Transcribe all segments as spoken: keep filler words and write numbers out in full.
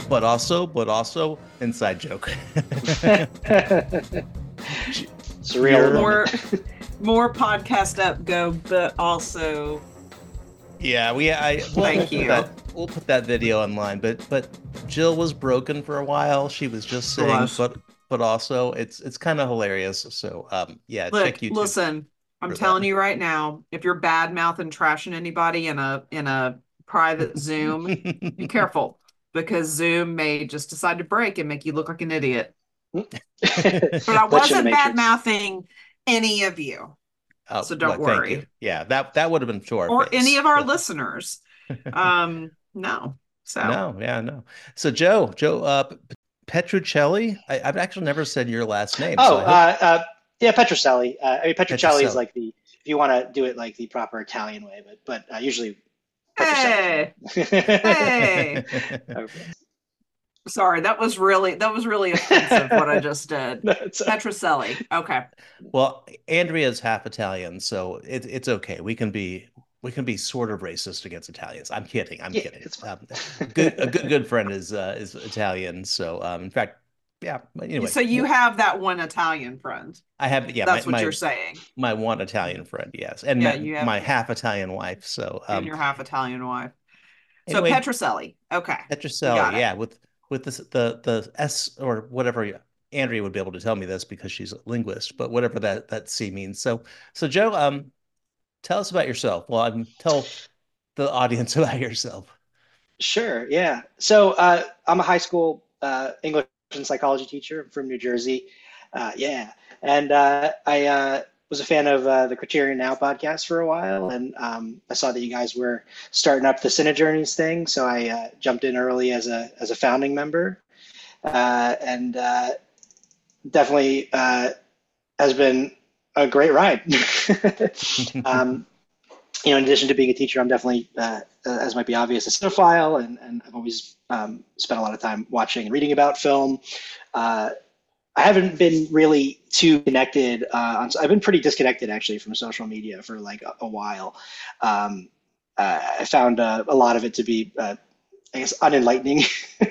but also, but also, inside joke. Surreal. More, more podcast up go, but also. Yeah, we. I. Well, Thank we'll you. Put that, we'll put that video online, but but Jill was broken for a while. She was just saying, Was. but but also, it's it's kind of hilarious. So um, yeah, Look, check YouTube. listen, I'm for telling that. you right now, if you're bad mouthing trashing anybody in a in a private Zoom, be careful because Zoom may just decide to break and make you look like an idiot. But I wasn't bad mouthing any of you. Oh, so don't well, worry. Thank you. Yeah, that that would have been to our or face. any of our listeners. Um, no. So no, yeah, no. So Joe, Joe, uh, Petruccelli. I, I've actually never said your last name. Oh, so I hope... uh, uh, yeah, Petruccelli. Uh, I mean, Petruccelli Petruccelli. is like the if you want to do it like the proper Italian way, but but uh, usually Hey, hey. Okay. Sorry, that was really that was really offensive what I just did. No, it's, uh, Petruccelli. Okay. Well, Andrea's half Italian, so it, it's okay. We can be we can be sort of racist against Italians. I'm kidding. I'm Yeah, kidding. it's fine. Um, good, a good good friend is uh, is Italian, so um, in fact, yeah. But anyway, So you have that one Italian friend. I have yeah. That's my, what my, you're saying. My one Italian friend, yes, and Yeah, my, you have my half Italian wife. So and um, your half Italian wife. So anyway, Petruccelli. Okay. We Petruccelli, got it. yeah, with with this the the S or whatever. Andrea would be able to tell me this because she's a linguist, but whatever that that C means. So so Joe, um, tell us about yourself. Well, um, tell the audience about yourself. Sure, yeah. So uh, I'm a high school uh, English and psychology teacher from New Jersey. Uh, yeah, and uh, I uh, was a fan of uh, the Criterion Now podcast for a while, and um, I saw that you guys were starting up the Cine Journeys thing, so I uh, jumped in early as a as a founding member, uh, and uh, definitely uh, has been a great ride. um, you know, in addition to being a teacher, I'm definitely, uh, as might be obvious, a cinephile, and, and I've always um, spent a lot of time watching and reading about film. Uh, I haven't been really too connected. Uh, on, I've been pretty disconnected actually from social media for like a, a while. Um, uh, I found uh, a lot of it to be, uh, I guess, unenlightening.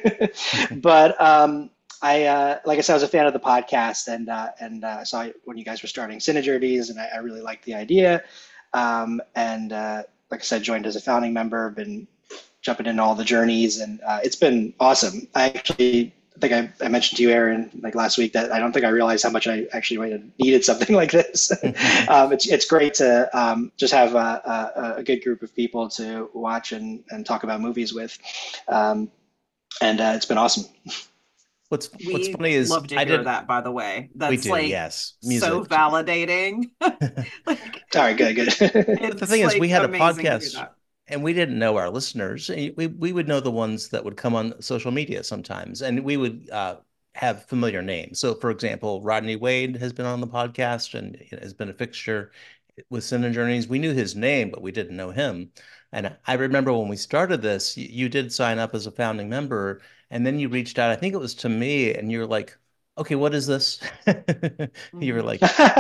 But um, I, uh, like I said, I was a fan of the podcast, and uh, and uh, saw when you guys were starting Cine Journeys, and I, I really liked the idea. Um, and uh, like I said, joined as a founding member, been jumping into all the journeys, and uh, it's been awesome. I actually I think I, I mentioned to you, Aaron, like last week, that I don't think I realized how much I actually might have needed something like this. um, it's it's great to um, just have a, a, a good group of people to watch and, and talk about movies with, um, and uh, it's been awesome. What's We What's funny is love to I hear did that, by the way. That's we do like yes so music. validating. Like, All right, good, good. But the thing is, like we had a amazing to hear podcast, that. and we didn't know our listeners. We we would know the ones that would come on social media sometimes, and we would uh, have familiar names. So, for example, Rodney Wade has been on the podcast and has been a fixture with Cine Journeys. We knew his name, but we didn't know him. And I remember when we started this, you, you did sign up as a founding member, and then you reached out. I think it was to me, and you're like, "Okay, what is this?" You were like,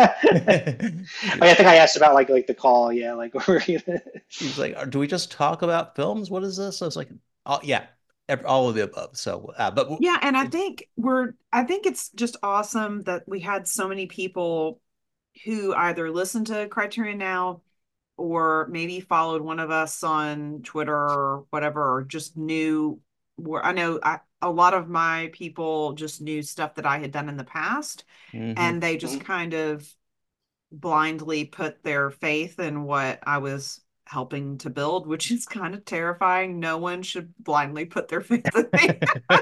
I think I asked about like like the call, yeah, like were you gonna... he was like, "Do we just talk about films? What is this?" I was like, "Oh yeah, all of the above." So, uh, but Yeah, and I it, think we're I think it's just awesome that we had so many people who either listened to Criterion Now or maybe followed one of us on Twitter or whatever, or just knew where I know I, a lot of my people just knew stuff that I had done in the past, mhm. and they just kind of blindly put their faith in what I was helping to build, which is kind of terrifying. No one should blindly put their faith in me.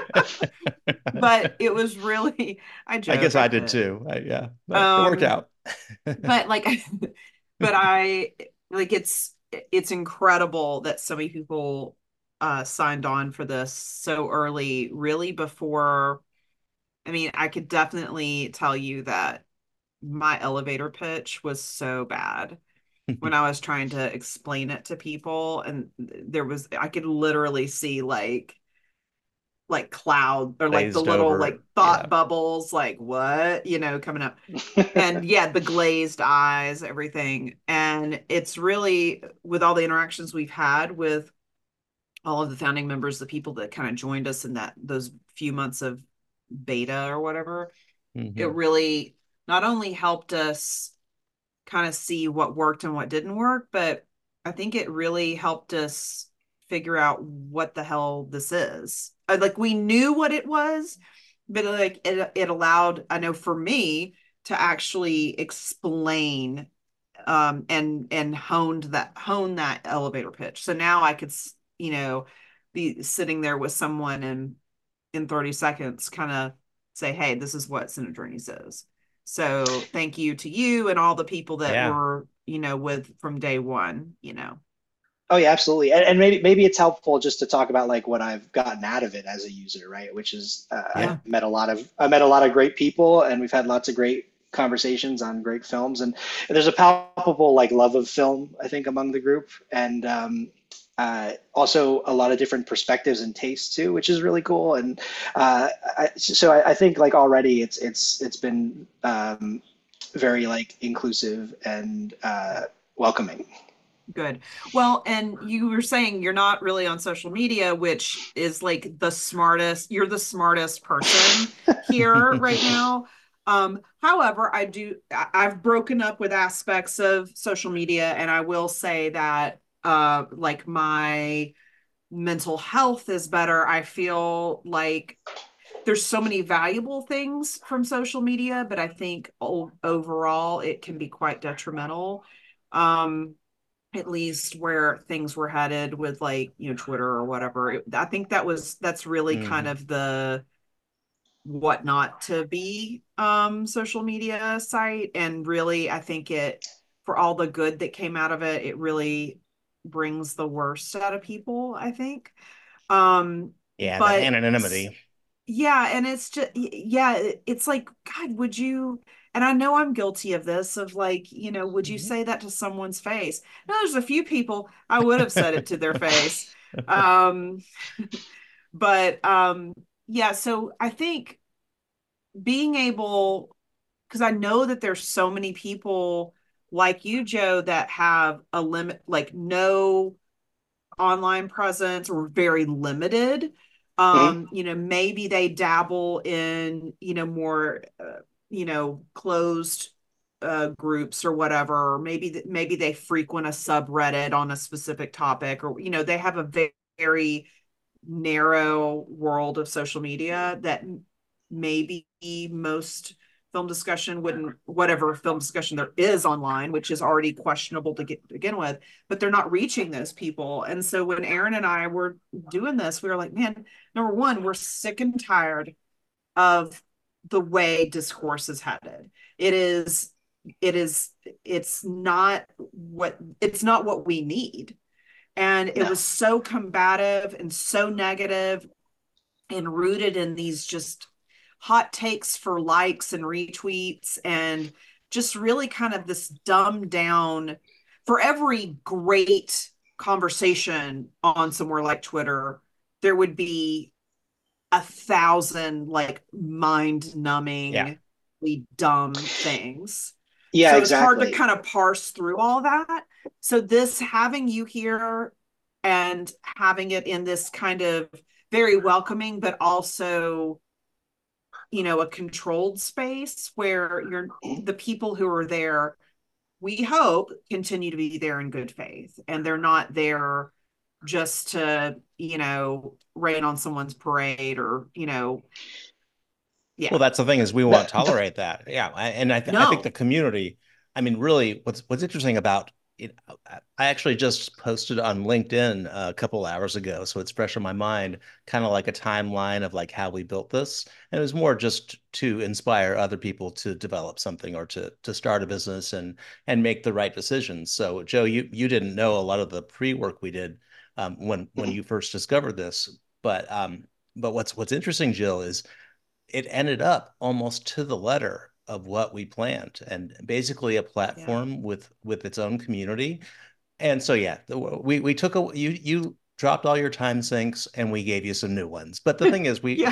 But it was really, I joke. I guess I I did kid. too. I, yeah, but it worked Um, out. but like, but I like it's it's incredible that so many people uh signed on for this so early, really before. I mean, I could definitely tell you that my elevator pitch was so bad when I was trying to explain it to people, and there was I could literally see like like cloud or like the Glazed little over. like thought Yeah. bubbles, like what, you know, coming up. And yeah, the glazed eyes, everything. And it's really with all the interactions we've had with all of the founding members, the people that kind of joined us in that those few months of beta or whatever, mm-hmm. it really not only helped us kind of see what worked and what didn't work, but I think it really helped us figure out what the hell this is. Like, we knew what it was, but like it, it allowed, I know for me, to actually explain um, and and honed that hone that elevator pitch. So now I could, you know, be sitting there with someone and in thirty seconds kind of say, hey, this is what Synergies is. So thank you to you and all the people that yeah. were, you know, with from day one, you know. Oh yeah, absolutely. And, and maybe maybe it's helpful just to talk about like what I've gotten out of it as a user, right? Which is uh, yeah. I've met a lot of I met a lot of great people, and we've had lots of great conversations on great films, and, and there's a palpable like love of film, I think, among the group, and um, uh, also a lot of different perspectives and tastes too, which is really cool. And uh, I, so I, I think like already it's it's it's been um, very like inclusive and uh, welcoming. Good. Well, and you were saying you're not really on social media, which is like the smartest, you're the smartest person here right now. Um, however, I do, I've broken up with aspects of social media, and I will say that uh, like my mental health is better. I feel like there's so many valuable things from social media, but I think overall it can be quite detrimental. Um, at least where things were headed with like, you know, Twitter or whatever. It, I think that was, that's really mm. kind of the what not to be um, social media site. And really, I think it, for all the good that came out of it, it really brings the worst out of people, I think. Um, yeah, but the anonymity. Yeah. And it's just, yeah, it's like, God, would you, and I know I'm guilty of this, of like, you know, would you mm-hmm. say that to someone's face? No, there's a few people I would have said it to their face. Um, but um, yeah, so I think being able, because I know that there's so many people like you, Joe, that have a limit, like no online presence or very limited. Um, mm-hmm. You know, maybe they dabble in, you know, more, uh, you know, closed uh, groups or whatever. Or maybe, maybe they frequent a subreddit on a specific topic, or, you know, they have a very, very narrow world of social media that maybe most film discussion wouldn't, whatever film discussion there is online, which is already questionable to get, begin with, but they're not reaching those people. And so when Aaron and I were doing this, we were like, man, number one, we're sick and tired of the way discourse is headed. It is, it is, it's not what, it's not what we need. And it no. was so combative and so negative and rooted in these just hot takes for likes and retweets, and just really kind of this dumbed down. For every great conversation on somewhere like Twitter, there would be a thousand like mind numbing, yeah. dumb things. Yeah, so exactly. It's hard to kind of parse through all that. So this, having you here and having it in this kind of very welcoming, but also, you know, a controlled space where you're, the people who are there, we hope, continue to be there in good faith, and they're not there just to, you know, rain on someone's parade, or, you know. Yeah. Well, that's the thing, is we won't tolerate that. Yeah. And I, th- no. I think the community, I mean, really what's, what's interesting about it, I actually just posted on LinkedIn a couple hours ago, so it's fresh in my mind, kind of like a timeline of like how we built this. And it was more just to inspire other people to develop something, or to to start a business and and make the right decisions. So Joe, you you didn't know a lot of the pre-work we did um, when when you first discovered this, but um, but what's what's interesting, Jill, is it ended up almost to the letter of what we planned, and basically a platform yeah. with with its own community. And so yeah, we we took a you you dropped all your time sinks and we gave you some new ones. But the thing is, we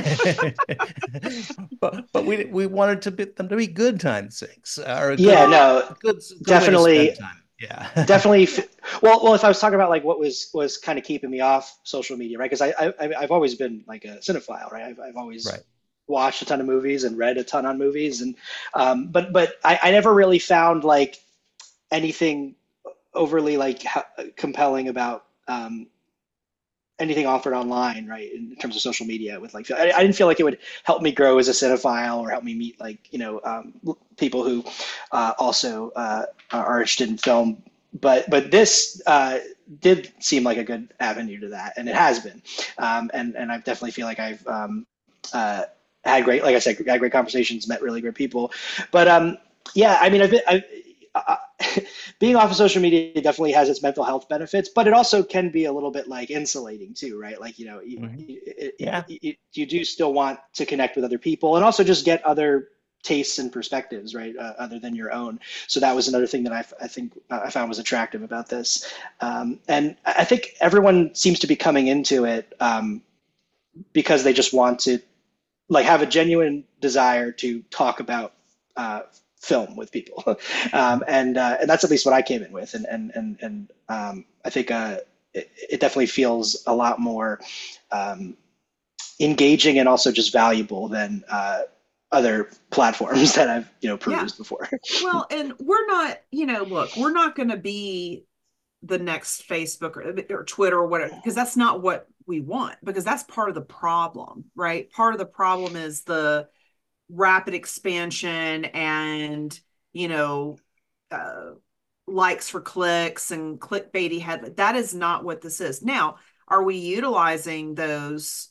but but we we wanted to be them to be good time sinks, or yeah, good, no, good, good definitely. Yeah. definitely. Well, well, if I was talking about like what was was kind of keeping me off social media, right? Because I, I I've always been like a cinephile, right? I've I've always Right. watched a ton of movies and read a ton on movies, and um, but but I, I never really found like anything overly like compelling about um, anything offered online, right? In terms of social media, with like, I, I didn't feel like it would help me grow as a cinephile or help me meet like you know um, people who uh, also uh, are interested in film. But but this uh, did seem like a good avenue to that, and it has been. Um, and and I definitely feel like I've um, uh, had great, like I said, had great conversations, met really great people. But um, yeah, I mean, I've been, I, uh, being off of social media definitely has its mental health benefits, but it also can be a little bit like insulating too, right? Like, you know, you, Hmm. you, Yeah. you, you do still want to connect with other people and also just get other tastes and perspectives, right? Uh, other than your own. So that was another thing that I, I think uh, I found was attractive about this. Um, and I think everyone seems to be coming into it um, because they just want to like have a genuine desire to talk about uh, film with people, um, and uh, and that's at least what I came in with, and and and and um, I think uh, it, it definitely feels a lot more um, engaging and also just valuable than uh, other platforms that I've you know Yeah. perused before. Well, and we're not, you know, look, we're not going to be the next Facebook or, or Twitter or whatever, because that's not what we want, because that's part of the problem, right? Part of the problem is the rapid expansion and, you know, uh, likes for clicks and clickbaity head. That is not what this is. Now, are we utilizing those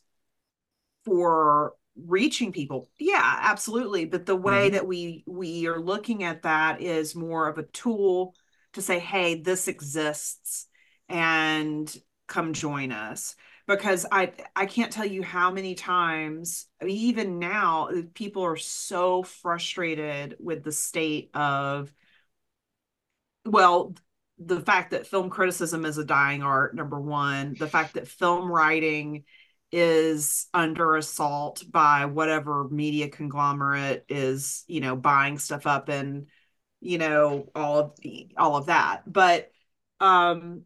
for reaching people? Yeah, absolutely. But the way Hmm. that we we are looking at that is more of a tool to say, hey, this exists and come join us. Because I I can't tell you how many times, I mean, even now, people are so frustrated with the state of, well, the fact that film criticism is a dying art, number one, the fact that film writing is under assault by whatever media conglomerate is, you know, buying stuff up, and, you know, all of the, all of that. But um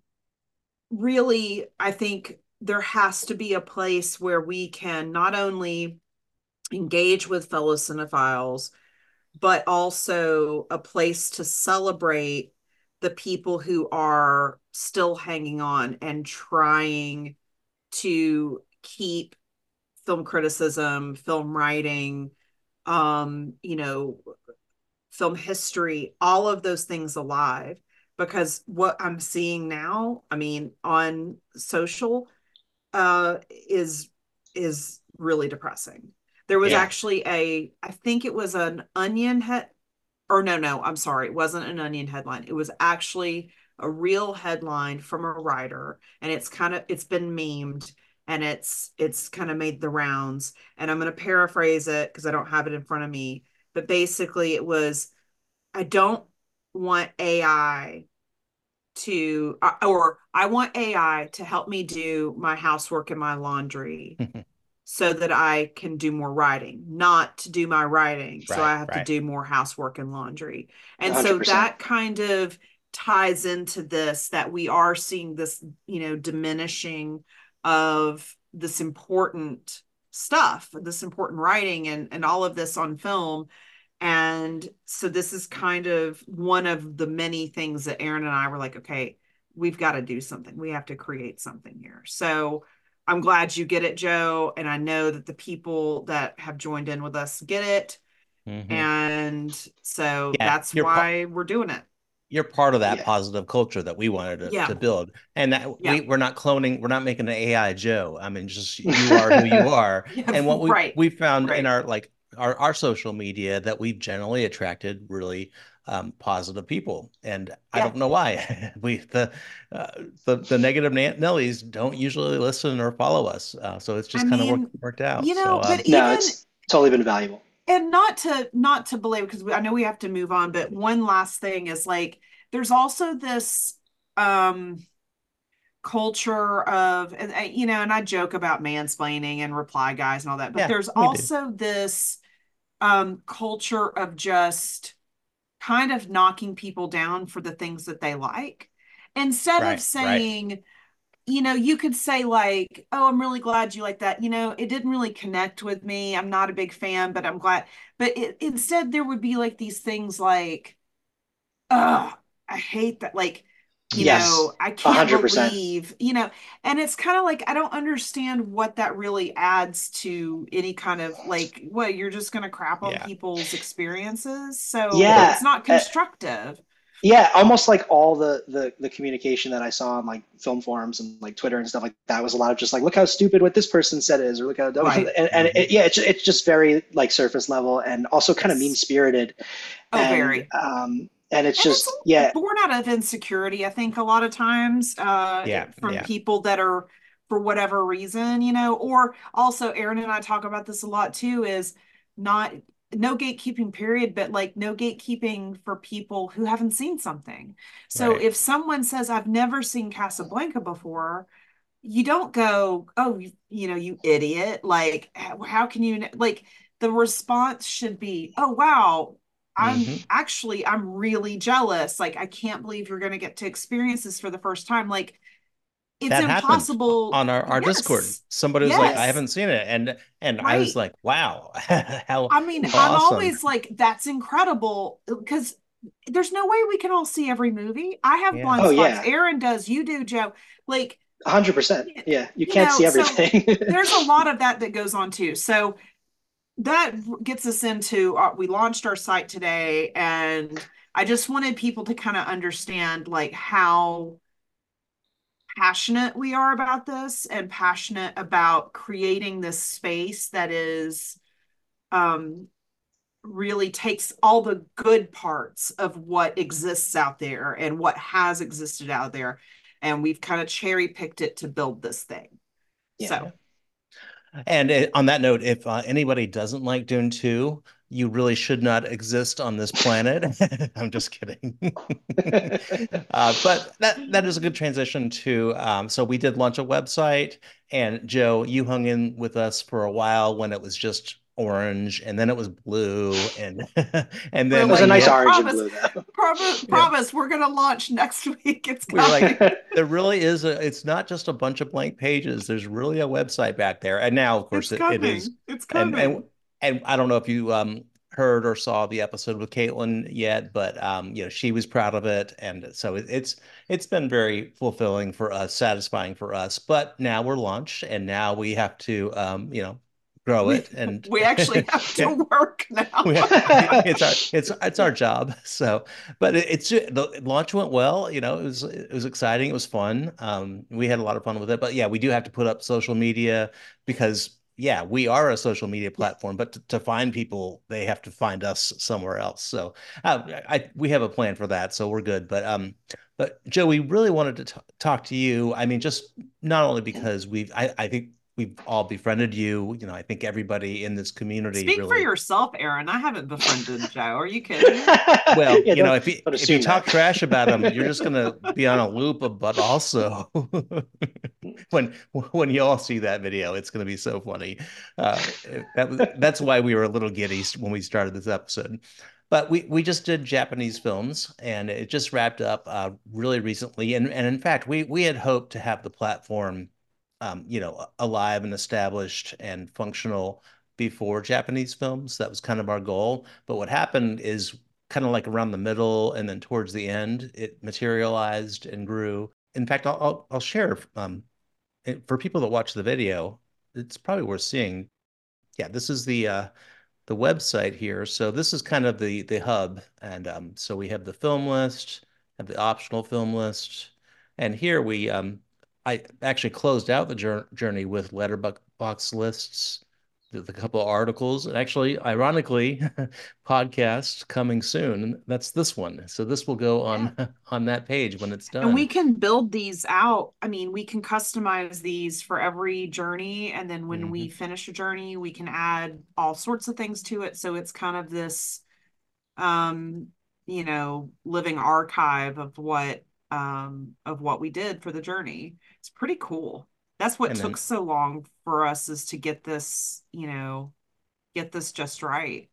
really, I think there has to be a place where we can not only engage with fellow cinephiles, but also a place to celebrate the people who are still hanging on and trying to keep film criticism, film writing, um, you know, film history, all of those things alive. Because what I'm seeing now, I mean, on social, uh, is is really depressing. There was Yeah. actually a, I think it was an Onion head, or no, no, I'm sorry, it wasn't an Onion headline. It was actually a real headline from a writer, and it's kind of, it's been memed, and it's it's kind of made the rounds. And I'm going to paraphrase it because I don't have it in front of me, but basically it was, I don't want A I to, uh, or I want A I to help me do my housework and my laundry so that I can do more writing, not to do my writing. So Right. I have to Right. do more housework and laundry. And so one hundred percent. that kind of ties into this, that we are seeing this, you know, diminishing of this important stuff, this important writing, and, and all of this on film. And so this is kind of one of the many things that Aaron and I were like, okay, we've got to do something. We have to create something here. So I'm glad you get it, Joe. And I know that the people that have joined in with us get it. Hmm. And so Yeah. that's You're part. why we're doing it. You're part of that Yeah. positive culture that we wanted to, Yeah. to build, and that Yeah. we we're not cloning. We're not making an A I Joe. I mean, just you are who you are. Yeah. And what we Right. we found in Right. our like our our social media that we've generally attracted really um, positive people, and I Yeah. don't know why. we the uh, the the negative Nellies don't usually listen or follow us, uh, so it's I just kind of worked mean, worked out. you So know, but um, No, even, it's totally been valuable. and not to not to belabor, because I know we have to move on, but one last thing is like, there's also this um culture of, and uh, you know, and I joke about mansplaining and reply guys and all that, but yeah, there's we do. also this um culture of just kind of knocking people down for the things that they like. Instead of Right, right. saying, you know, you could say like, "Oh, I'm really glad you like that. You know, it didn't really connect with me. I'm not a big fan, but I'm glad." But it, instead, there would be like these things like, "Oh, I hate that." Like, you Yes, know, I a can't hundred percent. believe, you know, and it's kind of like I don't understand what that really adds to any kind of like, what, you're just going to crap on Yeah. people's experiences. So Well, it's Yeah. not Uh, constructive. yeah, almost like all the, the the communication that I saw on like film forums and like Twitter and stuff like that was a lot of just like, look how stupid what this person said is, or look how dumb. Right. And, and mhm. it, yeah, it's it's just very like surface level and also kind of mean Yes. spirited, Oh, and very. um and it's And it's just yeah, born out of insecurity, I think, a lot of times, uh, Yeah, from yeah. people that are, for whatever reason, you know, or also Aaron and I talk about this a lot too, is not, no gatekeeping period, but like no gatekeeping for people who haven't seen something. So Right. if someone says, I've never seen Casablanca before, you don't go, oh, you, you know, you idiot. Like, how, how can you, like, the response should be, oh, wow, I'm hmm actually, I'm really jealous. Like, I can't believe you're going to get to experience this for the first time. Like, it's That happened impossible. on our, our Discord. Yes. Somebody was like, I Yes. haven't seen it. And and I was Right. like, wow, how I mean, how I'm awesome. always like, that's incredible because there's no way we can all see every movie. I have Yeah. blind oh spots. yeah, Aaron does. You do, Joe. Like, a hundred percent. Yeah, you you can't know, see so everything. there's a lot of that that goes on too. So that gets us into, uh, we launched our site today, and I just wanted people to kind of understand like how passionate we are about this, and passionate about creating this space that is, um, really takes all the good parts of what exists out there and what has existed out there, and we've kind of cherry picked it to build this thing. Yeah. Yeah. So And it, on that note, if uh, anybody doesn't like Dune two, you really should not exist on this planet. I'm just kidding. uh, but that that is a good transition to. Um, so we did launch a website, and Joe, you hung in with us for a while when it was just orange, and then it was blue, and and we're then It was a like like, we nice no, had, orange and promise, blue though. promise, yeah, promise, we're gonna launch next week. It's we were like, coming. there really is a, it's not just a bunch of blank pages. There's really a website back there. And now, of course, It's it, it is. coming. It's And and coming. and I don't know if you um heard or saw the episode with Caitlin yet, but um, you know, she was proud of it. And so it, it's it's been very fulfilling for us, satisfying for us. But now we're launched, and now we have to um, you know, grow We it. And we actually have yeah, to work now. we have, it's our it's it's our job. So, but it, it's the launch went well. You know, it was it was exciting. It was fun. Um, we had a lot of fun with it. But yeah, we do have to put up social media because yeah, we are a social media Yeah. platform. But to, to find people, they have to find us somewhere else. So, uh, I we have a plan for that. So we're good. But um, but Joe, we really wanted to t talk to you. I mean, just not only because we've I I think we've all befriended you. You know, I think everybody in this community Speak for really yourself, Aaron. I haven't befriended Joe. Are you kidding me? well, Yeah, you know, don't if you don't if you assume talk that. trash about them, you're just gonna be on a loop. Of, but also, when when you all see that video, it's gonna be so funny. Uh, that was that's why we were a little giddy when we started this episode. But we we just did Japanese films, and it just wrapped up uh, really recently. And and in fact, we we had hoped to have the platform, um, you know, alive and established and functional before Japanese films. That was kind of our goal. But what happened is kind of like around the middle and then towards the end, it materialized and grew. In fact, I'll I'll, I'll share um, for people that watch the video, it's probably worth seeing. Yeah, this is the uh, the website here. So this is kind of the the hub, and um, so we have the film list, have the optional film list, and here we um, I actually closed out the jour journey with letterbox lists, the, the couple of articles, and actually, ironically, podcast coming soon. That's this one. So this will go Yeah. on on that page when it's And we done. can build these out. I mean, we can customize these for every journey. And then when we Mhm. finish a journey, we can add all sorts of things to it. So it's kind of this, um, you know, living archive of what, um, of what we did for the journey. It's pretty cool. That's what And took then so long for us, is to get this, you know, get this just right.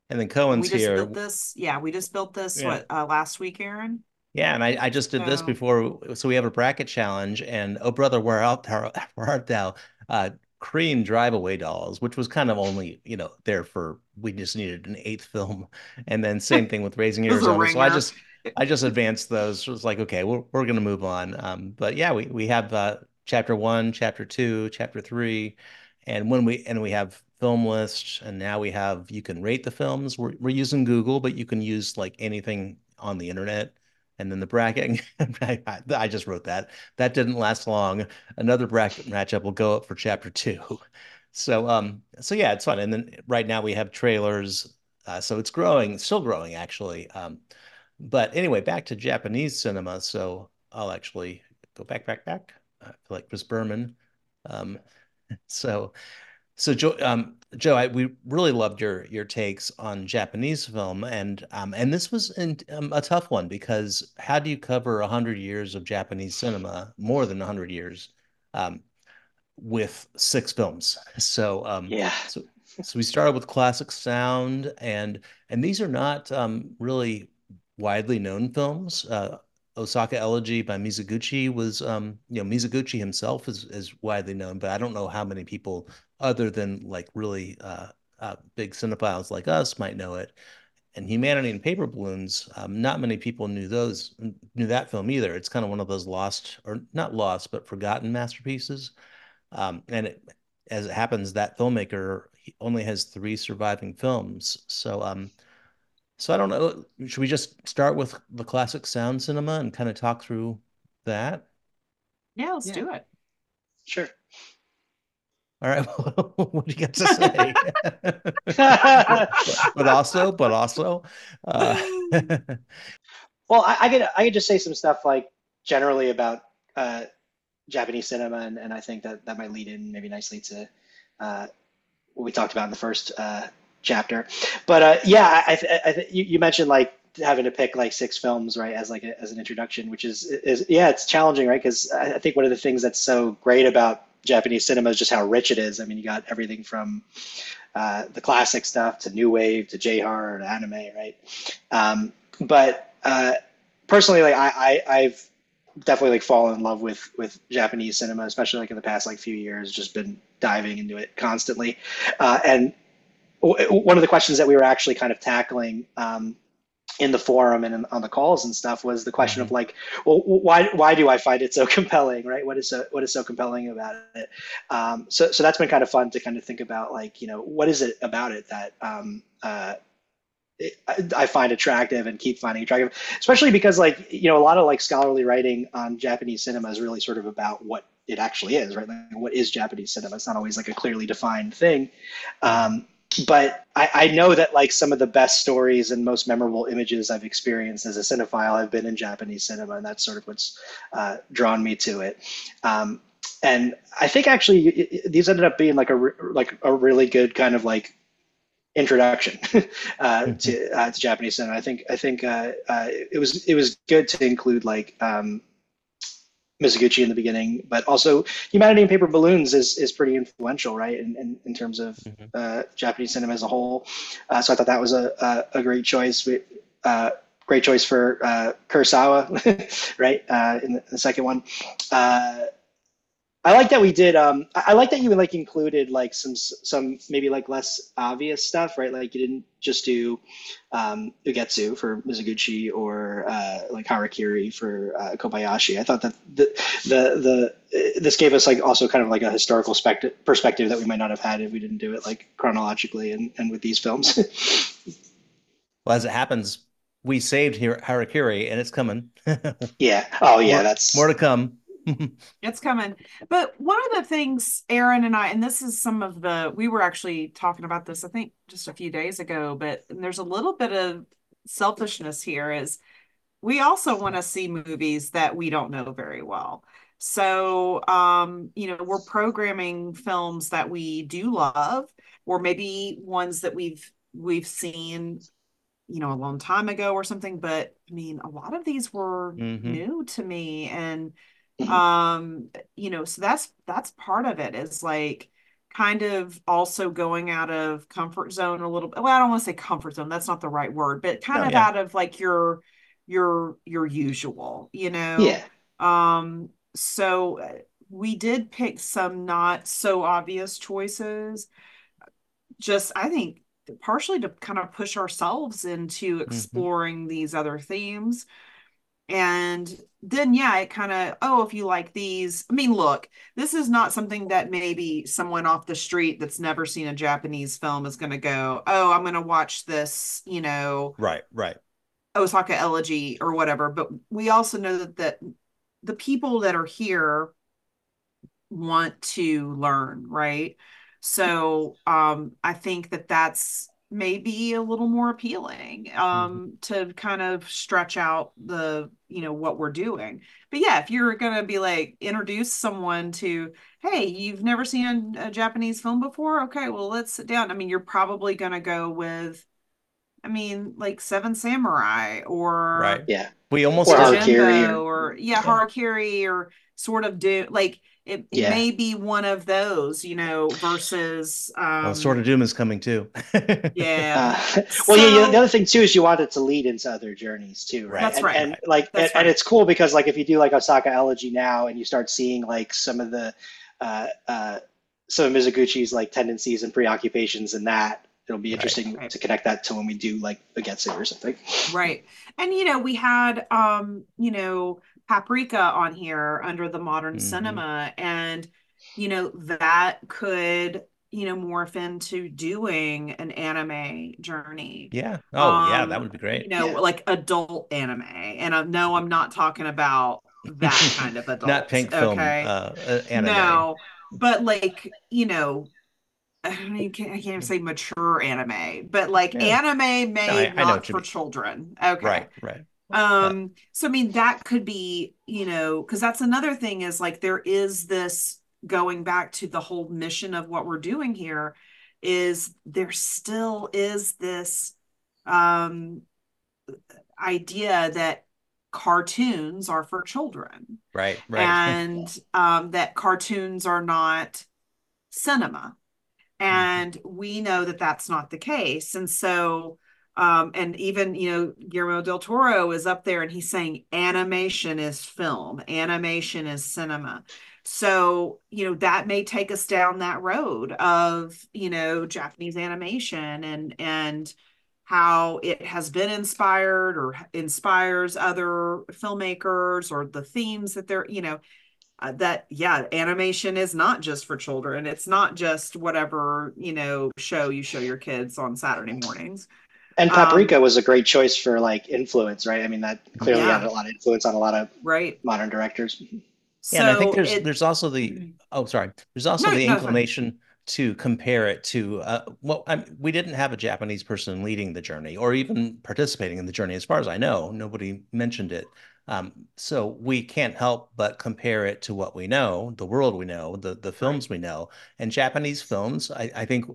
And then And Cohen's we just here. built this. Yeah, we just built this Yeah. what uh, last week, Aaron. Yeah, and I, I just did this So before. So we have a bracket challenge, and Oh Brother, Where Art Thou? Where Art Thou? Uh, Korean Drive Away Dolls, which was kind of only, you know, there for we just needed an eighth film, and then same thing with Raising it was a Arizona. So I ringer. just I just advanced those. It was like, okay, we're we're gonna move on. Um, but yeah, we we have uh, chapter one, chapter two, chapter three, and when we and we have film lists, and now we have you can rate the films. We're we're using Google, but you can use like anything on the internet. And then the bracket, I, I just wrote that. That didn't last long. Another bracket matchup will go up for chapter two. So, um, so yeah, it's fun. And then right now we have trailers. Uh, so it's growing, still growing actually. Um, but anyway, back to Japanese cinema. So I'll actually go back, back, back. I feel like Chris Berman. Um, so so Joe, um, Joe, I, we really loved your your takes on Japanese film, and um, and this was in, um, a tough one because how do you cover a hundred years of Japanese cinema, more than a hundred years, um, with six films? So, um, Yeah. so so we started with classic sound, and and these are not um, really widely known films. Uh, Osaka Elegy by Mizoguchi was, um, you know, Mizoguchi himself is is widely known, but I don't know how many people other than like really uh, uh, big cinephiles like us might know it. And Humanity and Paper Balloons, um, not many people knew those knew that film either. It's kind of one of those lost or not lost but forgotten masterpieces. Um, and it, as it happens, that filmmaker only has three surviving films. So, um, so I don't know. Should we just start with the classic sound cinema and kind of talk through that? Yeah, let's Yeah. do it. Sure. All right. What do you got to say? but, but also, but also, uh, Well, I, I could I could just say some stuff like generally about uh, Japanese cinema, and, and I think that that might lead in maybe nicely to uh, what we talked about in the first uh, chapter. But uh, yeah, I, th- I th- you, you mentioned like having to pick like six films, right, as like a, as an introduction, which is is yeah, it's challenging, right? Because I, I think one of the things that's so great about Japanese cinema is just how rich it is. I mean, you got everything from uh, the classic stuff to new wave to J horror to anime, right? Um, but uh, personally, like I, I I've definitely like fallen in love with with Japanese cinema, especially like in the past like few years. Just been diving into it constantly, uh, and w- one of the questions that we were actually kind of tackling um, in the forum and in, on the calls and stuff was the question of mhm. like, well, why why do I find it so compelling, right? What is so what is so compelling about it? Um, so so that's been kind of fun to kind of think about like, you know, what is it about it that um, uh, I find attractive and keep finding attractive, especially because like, you know, a lot of like scholarly writing on Japanese cinema is really sort of about what it actually is, right? Like what is Japanese cinema? It's not always like a clearly defined thing. Mhm. Um, but I, I know that like some of the best stories and most memorable images I've experienced as a cinephile have been in Japanese cinema, and that's sort of what's uh, drawn me to it. Um, and I think actually these ended up being like a like a really good kind of like introduction uh, Mhm. to uh, to Japanese cinema. I think I think uh, uh, it was it was good to include like um, Mizoguchi in the beginning, but also Humanity and Paper Balloons is is pretty influential, right? In in, in terms of Mhm. uh, Japanese cinema as a whole. Uh, so I thought that was a a, a great choice. Uh, great choice for uh, Kurosawa, right? Uh, in, the, in the second one. Uh, I like that we did. Um, I I like that you like included like some some maybe like less obvious stuff, right? Like you didn't just do um, Ugetsu for Mizoguchi or uh, like Harakiri for uh, Kobayashi. I thought that the the the this gave us like also kind of like a historical spect- perspective that we might not have had if we didn't do it like chronologically and, and with these films. Well, as it happens, we saved Hir- Harakiri, and it's coming. Yeah. Oh yeah. More, more That's to come. It's coming. But one of the things, Aaron and I, and this is some of the, we were actually talking about this, I think, just a few days ago, but there's a little bit of selfishness here is we also want to see movies that we don't know very well. So, um, you know, we're programming films that we do love, or maybe ones that we've we've seen, you know, a long time ago or something. But I mean, a lot of these were Hmm. new to me, and mhm. um, you know, so that's that's part of it is like kind of also going out of comfort zone a little bit. Well, I don't want to say comfort zone, that's not the right word, but kind No, of yeah. out of like your your your usual, you know. Yeah. Um, so uh, we did pick some not so obvious choices, just I think partially to kind of push ourselves into Hmm. exploring these other themes. And then, yeah, it kind of, oh, if you like these, I mean, look, this is not something that maybe someone off the street that's never seen a Japanese film is going to go, oh, I'm going to watch this, you know, Right, right. Osaka Elegy or whatever. But we also know that, that the people that are here want to learn, right? So um, I think that that's maybe a little more appealing Hmm. um, to kind of stretch out the, you know, what we're doing. But yeah, if you're going to be like, introduce someone to, hey, you've never seen a, a Japanese film before? Okay, well, let's sit down. I mean, you're probably going to go with, I mean, like Seven Samurai or Right. Yeah. We almost Or did. Harakiri Yojimbo or or yeah, Yeah. Harakiri or sort of do like it, it yeah. may be one of those, you know, versus Oh, Sword um of Doom is coming too. yeah. Uh, well, yeah, yeah. The So other thing too is you want it to lead into other journeys too, right? Right, that's And right. and right. like and, That's and right. it's cool because like if you do like Osaka Elegy now and you start seeing like some of the uh, uh, some of Mizoguchi's like tendencies and preoccupations in that, it'll be Right. interesting Right. to connect that to when we do like Bagetsu or something. Right. And you know, we had um, you know, Paprika on here under the modern Hmm. cinema and you know, that could, you know, morph into doing an anime journey. Yeah. Oh, yeah, that Um, would be you great. know, Yeah. like adult anime. And I no, I'm not talking about that kind of Not adult, pink film, uh, okay? uh, anime. No, but like, you know, I can't, I can't even say mature anime, but like Yeah. anime No, I, made I know not what you for mean. children. Okay. Right, right. Uh, Um, so I mean that could be, you know, because that's another thing is like there is this going back to the whole mission of what we're doing here is there still is this um idea that cartoons are for children right, right. and um that cartoons are not cinema. Mhm. And we know that that's not the case. And so, um, and even, you know, Guillermo del Toro is up there and he's saying animation is film, animation is cinema. So, you know, that may take us down that road of, you know, Japanese animation and, and, how it has been inspired or inspires other filmmakers or the themes that they're, you know, uh, that yeah, animation is not just for children. It's not just whatever, you know, show you show your kids on Saturday mornings. And um Paprika was a great choice for like influence, right? I mean, that clearly Mhm. had yeah, a lot of influence on a lot of right. modern directors. Yeah, and I think So there's it there's also the oh sorry there's also no the no it's fine. inclination to compare it to uh, well I we didn't have a Japanese person leading the journey or even participating in the journey as far as I know. Nobody mentioned it. Um, so we can't help but compare it to what we know, the world we know, the the Right. films we know, and Japanese films. I, I think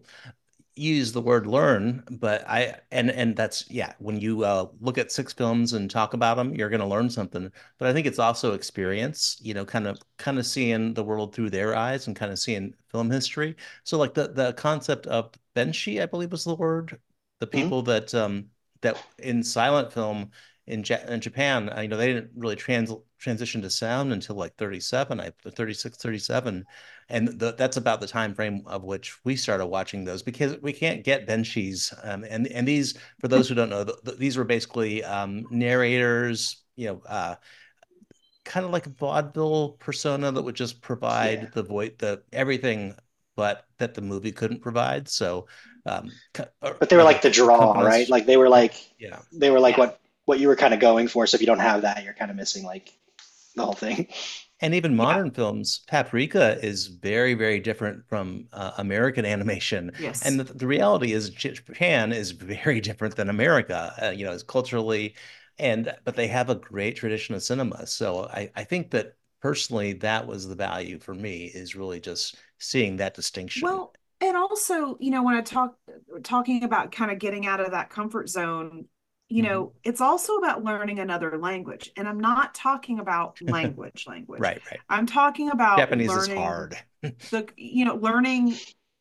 use the word learn, but I and and that's yeah, when you uh, look at six films and talk about them, you're going to learn something. But I think it's also experience, you know, kind of kind of seeing the world through their eyes and kind of seeing film history. So like the the concept of benshi, I believe was the word, the Mhm. people that um that in silent film in, ja in Japan, uh, you know, they didn't really trans transition to sound until like thirty-seven, I thirty-six, thirty-seven, and the, that's about the time frame of which we started watching those because we can't get benchies. Um, and and these, for those who don't know, the, the, these were basically um, narrators, you know, uh, kind of like a vaudeville persona that would just Yeah. provide the voice, the everything, but that the movie couldn't provide. So, um, or But they were like like the draw, right? accompanist, Like they were yeah, like yeah. they were like Yeah. what what you were kind of going for. So if you don't have that, you're kind of missing like the whole thing. And even Yeah. modern films, Paprika is very, very different from uh, American animation. And Yes. the, the reality is, Japan is very different than America, uh, you know, it's culturally, and but they have a great tradition of cinema. So I, I think that personally, that was the value for me is really just seeing that distinction. Well, and also, you know, when I talk talking about kind of getting out of that comfort zone, you Mhm. know, it's also about learning another language. And I'm not talking about language language. Right, right. I'm talking about Japanese is learning hard. the, you know, learning.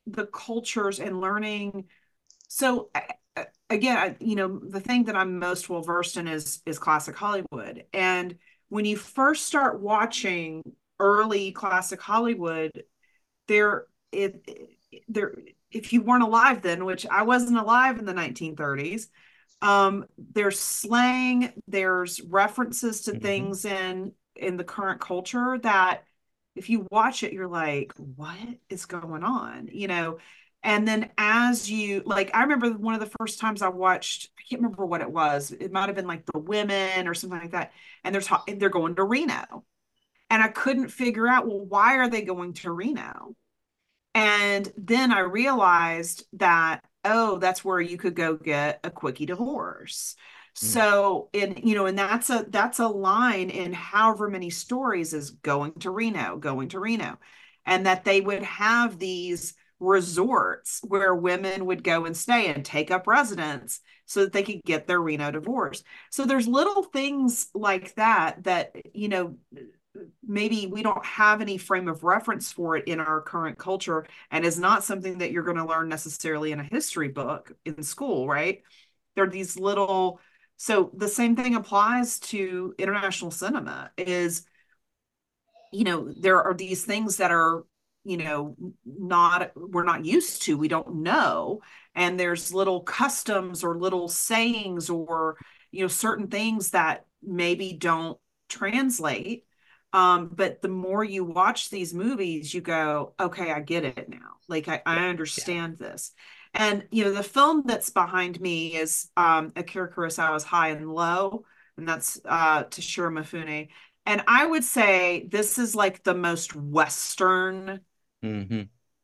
the cultures and learning. So again, I, you know, the thing that I'm most well versed in is is classic Hollywood. And when you first start watching early classic Hollywood, there it, it there if you weren't alive then, which I wasn't alive in the nineteen thirties, um, there's slang, there's references to Mm-hmm. things in in the current culture that if you watch it, you're like, what is going on? You know, and then as you like, I remember one of the first times I watched, I can't remember what it was. It might have been like The Women or something like that. And they're talking, they're going to Reno. And I couldn't figure out, well, why are they going to Reno? And then I realized that, oh, that's where you could go get a quickie divorce. Mm. So in, you know, and that's a that's a line in however many stories is going to Reno, going to Reno. And that they would have these resorts where women would go and stay and take up residence so that they could get their Reno divorce. So there's little things like that that, you know, maybe we don't have any frame of reference for it in our current culture and is not something that you're going to learn necessarily in a history book in school, right? There are these little, so the same thing applies to international cinema is, you know, there are these things that are, you know, not, we're not used to, we don't know. And there's little customs or little sayings or, you know, certain things that maybe don't translate. Um, but the more you watch these movies, you go, okay, I get it now. Like I, Yeah. I understand yeah. this. And you know, the film that's behind me is um Akira Kurosawa's High and Low, and that's uh Toshiro Mifune. And I would say this is like the most Western, Mm-hmm.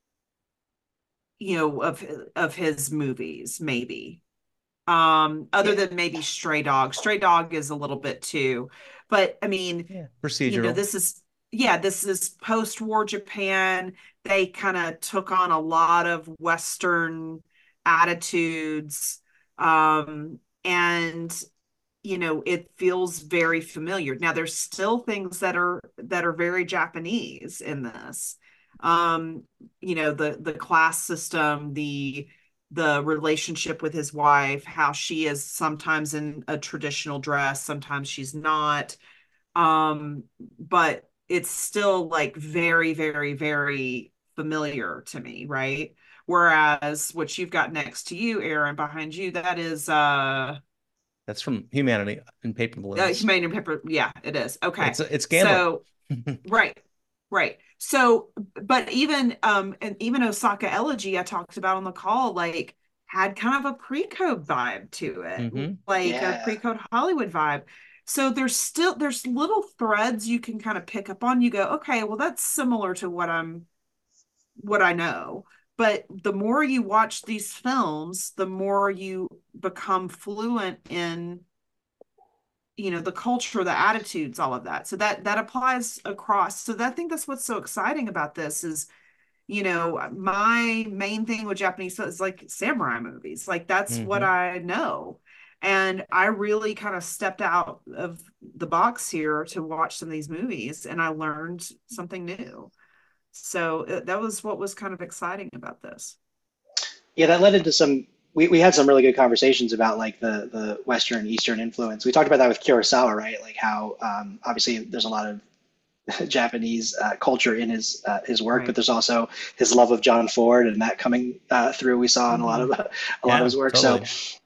you know, of of his movies, maybe. Um, other Yeah. than maybe Stray Dog. Stray Dog is a little bit too. But I mean, Yeah. you know, Procedural. this is yeah, this is post-war Japan. They kind of took on a lot of Western attitudes. Um, and you know, it feels very familiar. Now there's still things that are that are very Japanese in this. Um, you know, the the class system, the the relationship with his wife, how she is sometimes in a traditional dress, sometimes she's not. Um, but it's still like very, very, very familiar to me, right? Whereas what you've got next to you, Aaron, behind you, that is uh That's from Humanity in Paper uh, Balloons. Humane and Pepper. Yeah, it is. Okay. It's it's gambling. So, right, right. So, but even um and even Osaka Elegy I talked about on the call, like had kind of a pre-code vibe to it, Mm-hmm. like a Yeah. pre-code Hollywood vibe. So there's still there's little threads you can kind of pick up on. You go, okay, well that's similar to what I'm what I know. But the more you watch these films, the more you become fluent in, you know, the culture, the attitudes, all of that. So that that applies across. So that, I think that's what's so exciting about this is, you know, my main thing with Japanese is like samurai movies. Like that's what Mm-hmm. I know. And I really kind of stepped out of the box here to watch some of these movies and I learned something new. So uh, that was what was kind of exciting about this. Yeah, that led into some. We, we had some really good conversations about like the the Western Eastern influence. We talked about that with Kurosawa, right? Like how um, obviously there's a lot of Japanese uh, culture in his uh, his work, but Right. there's also his love of John Ford and that coming uh, through. We saw in a lot Mm-hmm. of a lot of Yeah, his work. So totally.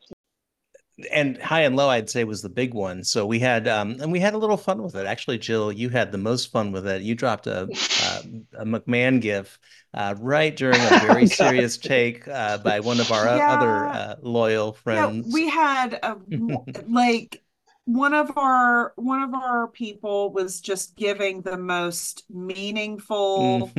And High and Low, I'd say, was the big one. So we had, um, and we had a little fun with it. Actually, Jill, you had the most fun with it. You dropped a a, a McMahon gif uh, right during a very oh God, serious take uh, by one of our o- other Yeah, uh, loyal yeah, friends. we had a like one of our one of our people was just giving the most meaningful,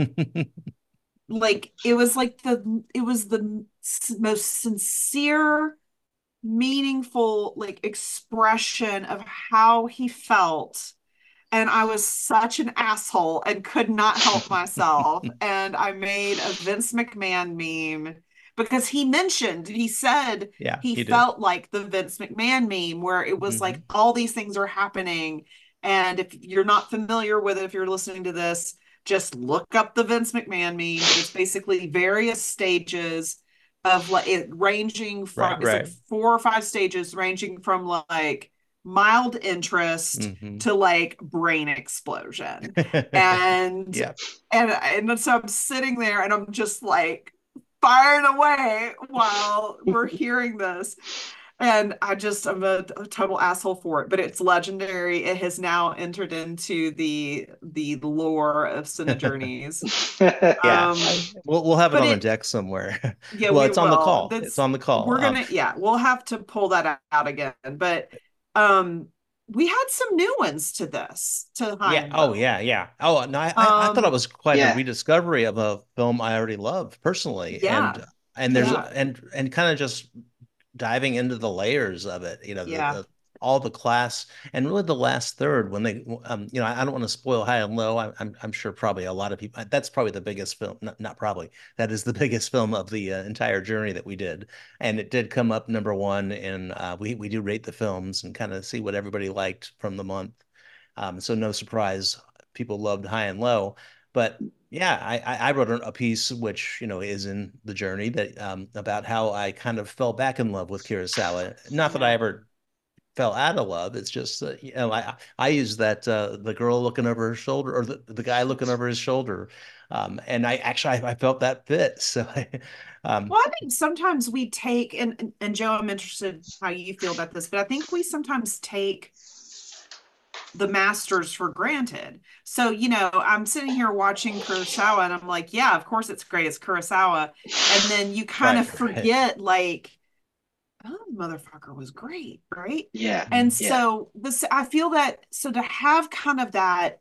like it was like the it was the most sincere, meaningful like expression of how he felt. And I was such an asshole and could not help myself. And I made a Vince McMahon meme because he mentioned, he said Yeah, he he did. felt like the Vince McMahon meme where it was like Hmm. all these things are happening. And if you're not familiar with it, if you're listening to this, just look up the Vince McMahon meme. It's basically various stages of like it ranging Right, from it's like right. four or five stages ranging from like mild interest Hmm. to like brain explosion. And Yeah. and and so I'm sitting there and I'm just like firing away while we're hearing this. And I just I'm a, a total asshole for it, but it's legendary. It has now entered into the the lore of Cine Journeys. Yeah. Um, I, we'll we'll have it but on the it deck somewhere. yeah, Well, we it's on the will. call. It's That's on the call. we're Um, gonna yeah, we'll have to pull that out again. But um we had some new ones to this, to High yeah. and Oh, Low. yeah, yeah. Oh, no, I I I thought it Um was quite a Yeah. rediscovery of a film I already loved personally, yeah, and and there's yeah, and and kind of just diving into the layers of it, you know, the, yeah. the all the class and really the last third when they, um, you know, I don't want to spoil High and Low. I, I'm I'm sure probably a lot of people. That's probably the biggest film, not not probably. That is the biggest film of the uh, entire journey that we did, and it did come up number one. And uh, we we do rate the films and kind of see what everybody liked from the month. Um, so no surprise, people loved High and Low, but yeah, I, I wrote a piece which, you know, is in the journey that um, about how I kind of fell back in love with Kurosawa. Not that I Yeah. ever fell out of love. It's just uh, you know, I I use that uh, the girl looking over her shoulder or the, the guy looking over his shoulder, um, and I actually I, I felt that fit. So, I, um, Well, I think sometimes we take and and and Joe, I'm interested how you feel about this, but I think we sometimes take the masters for granted. So, you know, I'm sitting here watching Kurosawa and I'm like, yeah, of course it's great. It's Kurosawa. And then you kind of right, right. forget, like, oh, motherfucker was great, right? Yeah. And Yeah. so this, I feel that, so to have kind of that,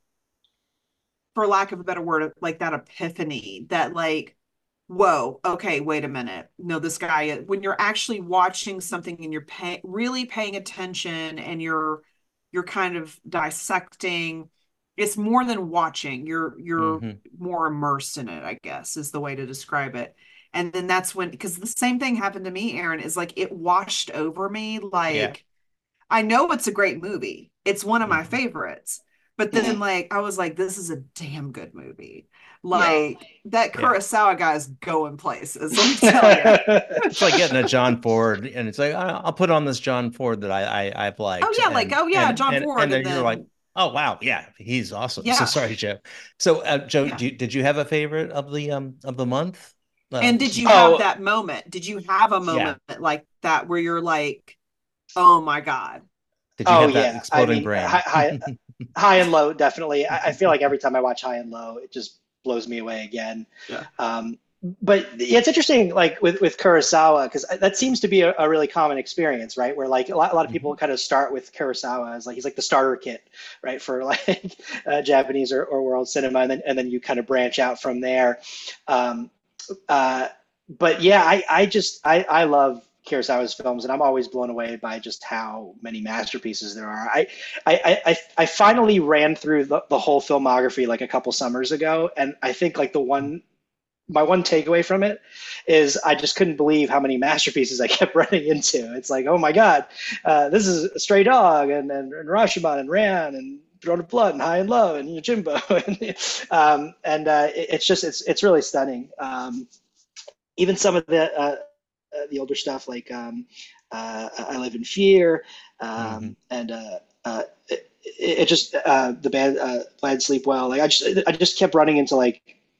for lack of a better word, like that epiphany that, like, whoa, okay, wait a minute. No, this guy, when you're actually watching something and you're pay, really paying attention and you're you're kind of dissecting, it's more than watching. You're you're Hmm. more immersed in it, I guess, is the way to describe it. And then that's when, because the same thing happened to me, Aaron, is like it washed over me. Yeah. Like I know it's a great movie. It's one of my Hmm. favorites. But then Mhm. like I was like, this is a damn good movie. Yeah. Like that Yeah. Kurosawa guy's going places, let me tell you. It's like getting a John Ford, and it's like I- I'll put on this John Ford that I, I I've Oh liked, yeah, like and oh yeah, and John and Ford, and and then you're like, then oh wow, yeah, he's awesome. So yeah, sorry, Joe. So uh, Joe, yeah. do you, did you have a favorite of the um of the month? Uh, And did you have Oh, that moment? Did you have a yeah. moment like that where you're like, oh my God? Did you oh have that yeah. I exploding mean, high, brain? high, high and low, definitely. I, I feel like every time I watch High and Low, it just blows me away again. Yeah. Um, but yeah, it's interesting, like with with Kurosawa, because that seems to be a, a really common experience, right? Where like a lot, a lot of people Mhm. kind of start with Kurosawa as like he's like the starter kit, right, for like uh, Japanese or, or world cinema, and then and then you kind of branch out from there. Um, uh, but yeah, I, I just I, I love Kurosawa's films, and I'm always blown away by just how many masterpieces there are. I I I, I finally ran through the, the whole filmography like a couple summers ago, and I think like the one my one takeaway from it is I just couldn't believe how many masterpieces I kept running into. It's like, oh my God, uh, this is a Stray Dog and, and, and Rashomon and Ran and Throne of Blood and High and Low and Yojimbo. and um, and uh, it, it's just, it's, it's really stunning. Um, even some of the, uh, uh, the older stuff like um, uh, I Live in Fear Mhm. um, and uh, uh, it, it just, uh, the band uh, Glad Sleep Well. Like I just, I just kept running into like,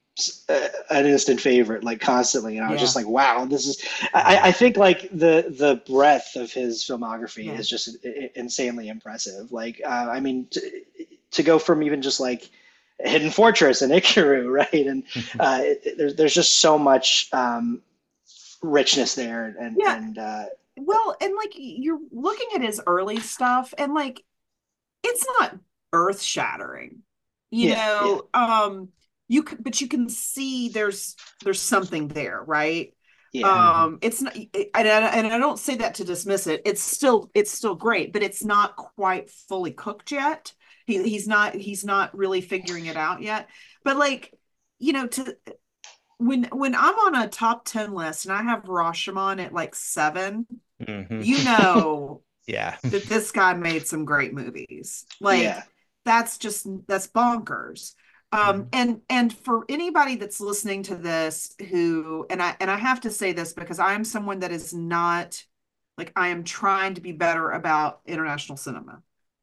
uh, an instant favorite like constantly, and I was just Yeah. like, wow, this is I, Yeah. I think like the the breadth of his filmography Yeah. is just insanely impressive. Like uh, I mean to, to go from even just like Hidden Fortress and Ikaru, right, and uh, it, there's there's just so much um, richness there, and Yeah. and uh, Well, and like you're looking at his early stuff and like it's not earth shattering, you yeah, yeah, know. Um, you c- but you can see there's there's something there, right? yeah, Mhm. Um, it's not, and I, and I don't say that to dismiss it. It's still it's still great, but it's not quite fully cooked yet. He he's not he's not really figuring it out yet. But like, you know, to when when I'm on a top ten list and I have Rashomon at like seven, Mhm. you know Yeah. that this guy made some great movies. Like yeah, that's just that's bonkers. Um, Mhm. and and for anybody that's listening to this who, and I and I have to say this because I am someone that is not like I am trying to be better about international cinema.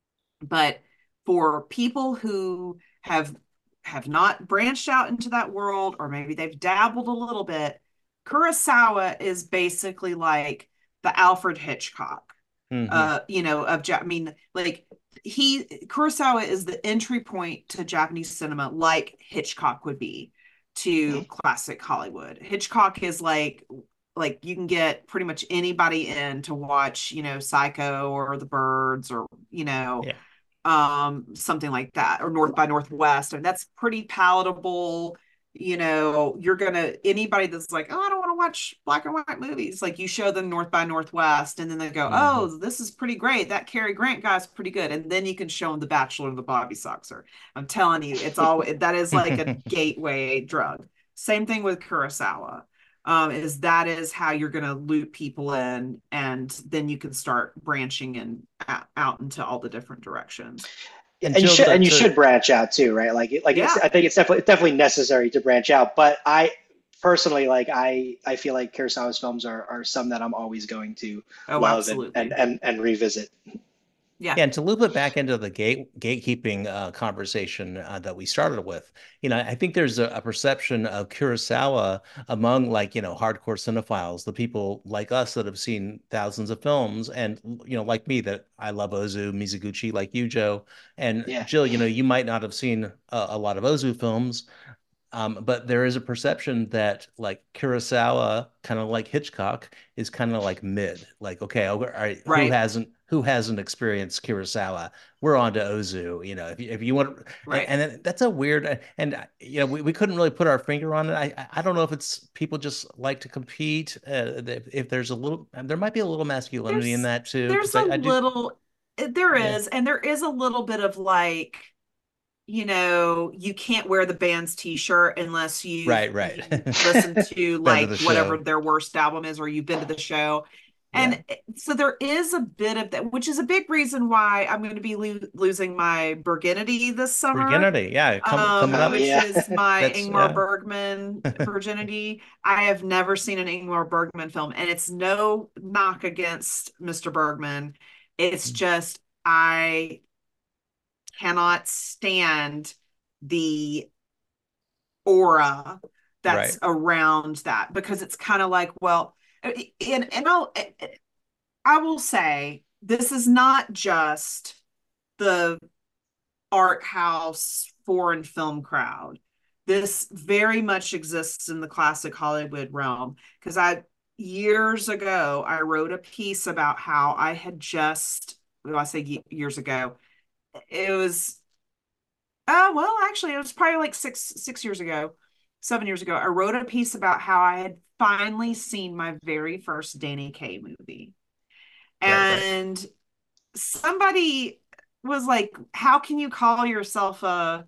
But for people who have have not branched out into that world, or maybe they've dabbled a little bit, Kurosawa is basically like the Alfred Hitchcock, Mhm. uh, you know, of I mean, like he Kurosawa is the entry point to Japanese cinema, like Hitchcock would be to classic Hollywood. Hitchcock is like like you can get pretty much anybody in to watch, you know, Psycho or The Birds or, you know, Yeah. um, something like that, or North by Northwest. And that's pretty palatable. You know, you're gonna anybody that's like, oh, I don't want to watch black and white movies. Like you show them North by Northwest, and then they go, Mhm. oh, this is pretty great. That Cary Grant guy's pretty good. And then you can show them The Bachelor and the Bobby Soxer. I'm telling you, it's all that is like a gateway drug. Same thing with Kurosawa. Um, is that is how you're going to loop people in, and then you can start branching and out, out into all the different directions. And And you Jill, should to, and you to should branch out too, right? Like like it's Yeah. I think it's definitely it's definitely necessary to branch out. But I personally like I I feel like Kurosawa's films are are some that I'm always going to Oh, love and and absolutely. and, and revisit. Yeah. Yeah, and to loop it back into the gate gatekeeping uh, conversation uh, that we started with, you know, I think there's a, a perception of Kurosawa among like, you know, hardcore cinephiles, the people like us that have seen thousands of films, and you know, like me, that I love Ozu, Mizoguchi, like you, Joe, and Yeah. Jill. You know, you might not have seen a, a lot of Ozu films, um, but there is a perception that like Kurosawa, kind of like Hitchcock, is kind of like mid. Like, okay, all right, who Right. hasn't who hasn't experienced Kurosawa? We're on to Ozu. You know, if you, if you want, and, Right. and that's a weird, and uh, you know, we, we couldn't really put our finger on it. I I don't know if it's people just like to compete. Uh, if, if there's a little, there might be a little masculinity in There's that too, there's because a I, I do, little there yeah, is, and there is a little bit of like, you know, you can't wear the band's t-shirt unless you've right, right. you listened to Been to like the whatever show, their worst album is, or you've been to the show. yeah. And so there is a bit of that, which is a big reason why I'm going to be lo losing my virginity this summer, Virginity, yeah, coming coming um, Oh up. which yeah. is my That's Ingmar yeah. Bergman virginity. I have never seen an Ingmar Bergman film, and it's no knock against mister Bergman. It's just I cannot stand the aura that's Right. around that, because it's kind of like, well, and and I'll I will say this is not just the art house foreign film crowd. This very much exists in the classic Hollywood realm, because I years ago I wrote a piece about how I had just, well, I say years ago, it was uh well, actually it was probably like six six years ago, seven years ago. I wrote a piece about how I had finally seen my very first Danny Kaye movie. Right, right. And somebody was like, how can you call yourself a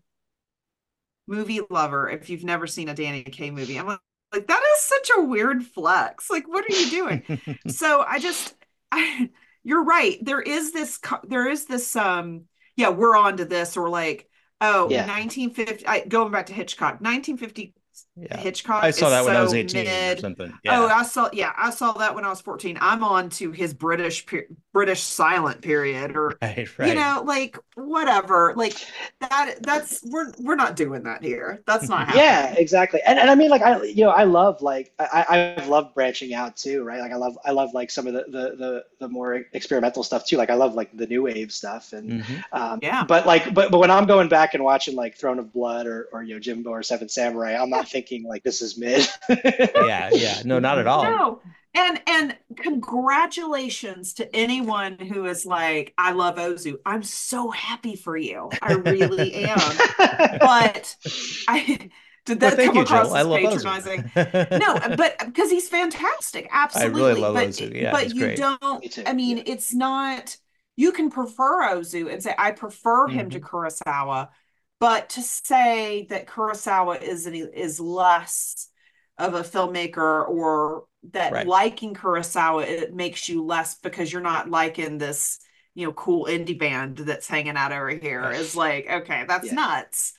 movie lover if you've never seen a Danny Kaye movie? I'm like, like that is such a weird flex. Like, what are you doing? So I just, I, you're right. There is this, there is this, um, yeah, we're on to this, or like, oh, Yeah. nineteen fifty, I, going back to Hitchcock, nineteen fifty Yeah. I Hitchcock saw is that when I was so eighteen or mid. something. Oh, Yeah. I saw, yeah, I saw that when I was fourteen. I'm on to his British British silent period, or Right, you right. know, like whatever. Like that that's we're we're not doing that here. That's not Yeah, happening. exactly. And and I mean like I you know I love like I I've loved branching out too, right? Like I love I love like some of the the the, the more experimental stuff too. Like I love like the new wave stuff and Hmm. um Yeah. but like but but when I'm going back and watching like Throne of Blood or or you know Jimbo or Seven Samurai, I'm not thinking like this is mid. Yeah, yeah. No, not at all. No. And and congratulations to anyone who is like, I love Ozu. I'm so happy for you. I really am. But I did Well, that thank come you, Jill. across I as love Ozu. patronizing? No, but because he's fantastic, I really absolutely. love But Ozu. Yeah, but he's you great. don't, Me too. I mean, Yeah. it's not, you can prefer Ozu and say, I prefer him to Hmm. Kurosawa, but to say that Kurosawa is is less of a filmmaker, or that Right. liking Kurosawa it makes you less because you're not liking this, you know, cool indie band that's hanging out over here, Right. is like, okay, that's Yeah. nuts.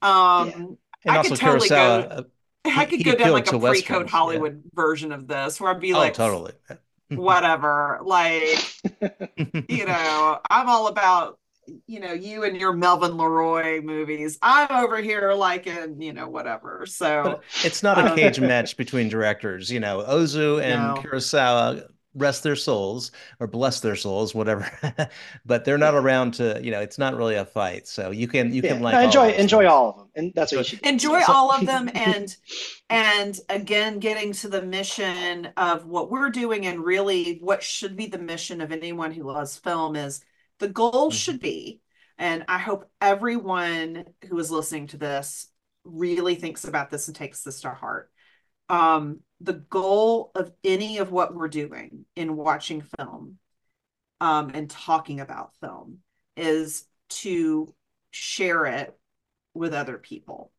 Yeah. Um, And I also could totally go, Kurosawa, uh, he I could he go down appealed like a to pre-code Westerns. Yeah. Hollywood version of this where I'd be Oh, like, totally. whatever, like, you know, I'm all about, you know, you and your Melvin Leroy movies. I'm over here like in, you know, whatever. So, But it's not a um, cage match between directors. You know, Ozu and no. Kurosawa rest their souls or bless their souls, whatever. But they're not Yeah. around to, you know, it's not really a fight. So you can you can Yeah. No, like all enjoy those enjoy films. all of them. And that's what you So, should do. You know, Enjoy so all of them, and and again getting to the mission of what we're doing, and really what should be the mission of anyone who loves film is the goal mhm, should be, and I hope everyone who is listening to this really thinks about this and takes this to heart. Um, the goal of any of what we're doing in watching film, um, and talking about film is to share it with other people,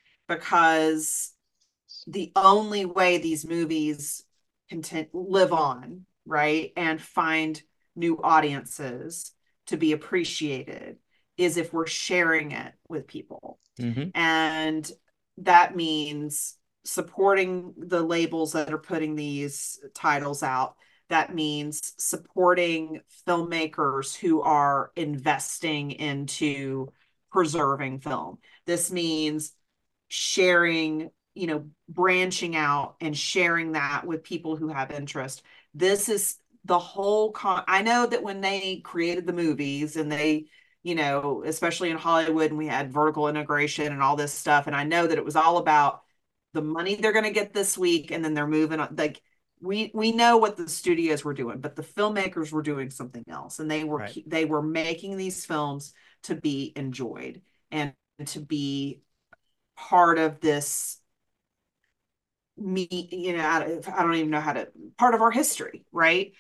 because the only way these movies can live on, right, and find new audiences to be appreciated is if we're sharing it with people. mhm, And that means supporting the labels that are putting these titles out. That means supporting filmmakers who are investing into preserving film. This means sharing, you know, branching out and sharing that with people who have interest. This is the whole con. I know that when they created the movies and they, you know, especially in Hollywood, and we had vertical integration and all this stuff, and I know that it was all about the money they're going to get this week, and then they're moving on. Like we we know what the studios were doing, but the filmmakers were doing something else, and they were right. they were making these films to be enjoyed and to be part of this me, you know, I don't even know how to, part of our history, right?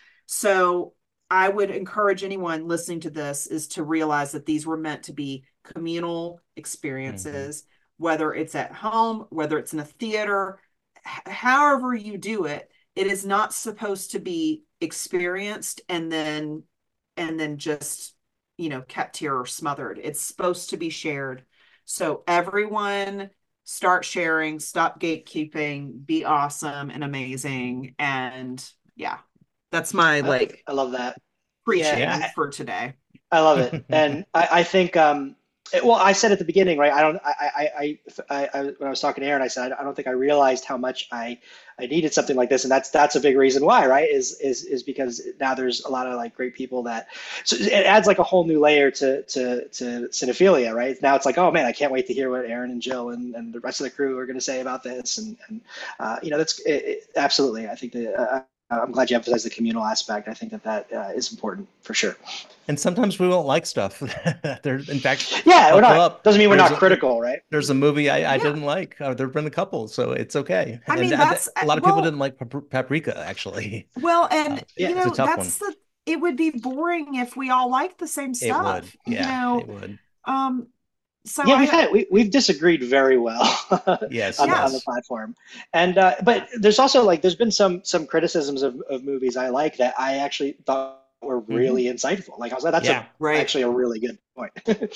So I would encourage anyone listening to this is to realize that these were meant to be communal Mhm, experiences, whether it's at home, whether it's in a theater, however you do it, it is not supposed to be experienced and then and then just, you know, kept here or smothered. It's supposed to be shared. So everyone start sharing, stop gatekeeping, be awesome and amazing. And yeah, that's my I, like I love that. Yeah, preaching yeah. I, for today. I love it, and I, I think, um, it- well, I said at the beginning, right? I don't, I, I, I, I, I, when I was talking to Aaron, I said I don't think I realized how much I, I needed something like this, and that's that's a big reason why, right? Is is is because now there's a lot of like great people that, so it adds like a whole new layer to to to cinephilia, right? Now it's like, oh man, I can't wait to hear what Aaron and Jill and, and the rest of the crew are going to say about this, and and uh, you know, that's it, it, absolutely. I think that. Uh, I'm glad you emphasized the communal aspect. I think that that uh, is important for sure. And sometimes we won't like stuff. There, in fact, Yeah, we're buckle not, up. doesn't mean we're There's not a there, critical, right? there's a movie I, I Yeah. didn't like. Uh, there've been a couple, so it's okay. I And mean, I, th- that's a lot of people well, didn't like Pap- Paprika, actually. well, Uh, and you Yeah. it's a know, tough one. that's the it would be boring if we all liked the same It would. stuff, you Yeah, it know. would. Um, so Yeah, we've I had we we've disagreed very well Yes, on the on yeah, the yes. platform, and uh, but there's also like there's been some some criticisms of, of movies I like that I actually thought were Hmm. really insightful. Like I was like, that's a Yeah, right. actually a really good point.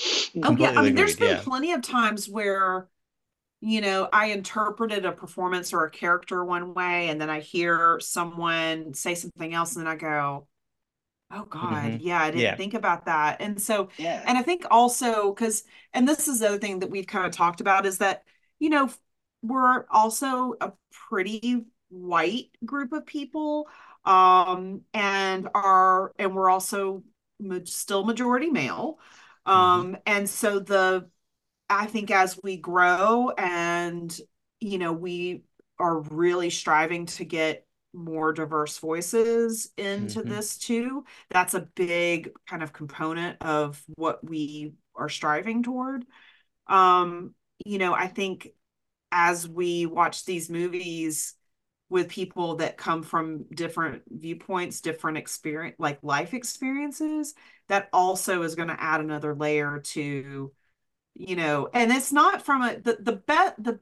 Oh yeah, I completely mean, there's agreed. been Yeah. plenty of times where, you know, I interpreted a performance or a character one way, and then I hear someone say something else, and then I go, oh God, Hmm. yeah, I didn't Yeah. think about that. And so, Yeah. and I think also because, and this is the other thing that we've kind of talked about is that, you know, we're also a pretty white group of people. Um, and are, and we're also ma- still majority male. Hmm. Um, and so the, I think as we grow and, you know, we are really striving to get more diverse voices into Hmm. this too. That's a big kind of component of what we are striving toward. Um, you know, I think as we watch these movies with people that come from different viewpoints, different experience, like life experiences, that also is going to add another layer to, you know, and it's not from a the the bet the